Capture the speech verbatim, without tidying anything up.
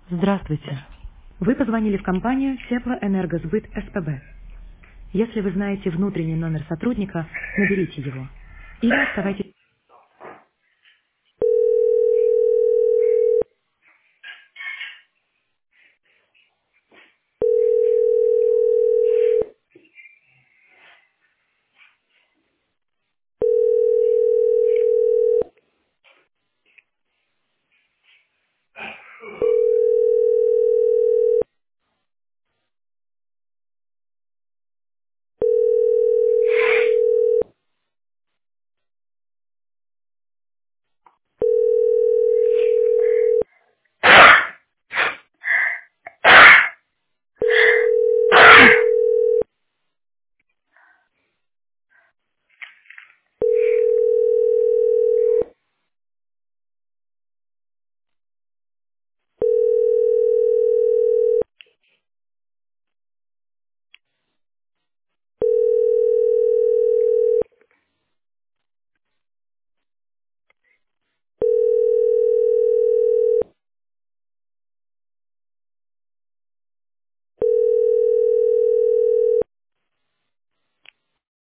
Здравствуйте. Вы позвонили в компанию Теплоэнергосбыт СПБ. Если вы знаете внутренний номер сотрудника, наберите его. Или оставайтесь